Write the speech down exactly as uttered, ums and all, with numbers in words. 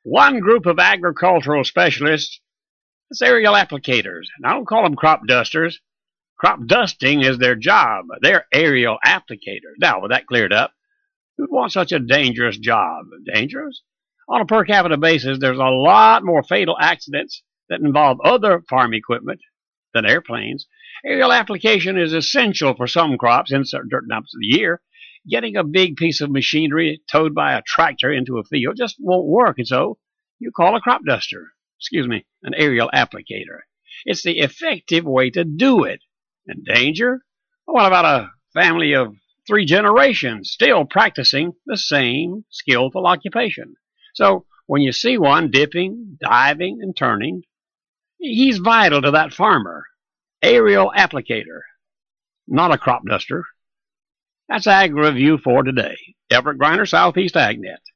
One group of agricultural specialists is aerial applicators. And I don't call them crop dusters. Crop dusting is their job. They're aerial applicators. Now, with that cleared up, who'd want such a dangerous job? Dangerous? On a per capita basis, there's a lot more fatal accidents that involve other farm equipment than airplanes. Aerial application is essential for some crops in certain times of the year. Getting a big piece of machinery towed by a tractor into a field just won't work, and so you call a crop duster, excuse me, an aerial applicator. It's the effective way to do it. And danger? What about a family of three generations still practicing the same skillful occupation? So when you see one dipping, diving, and turning, he's vital to that farmer. Aerial applicator, not a crop duster. That's Ag Review for today. Everett Griner, Southeast AgNet.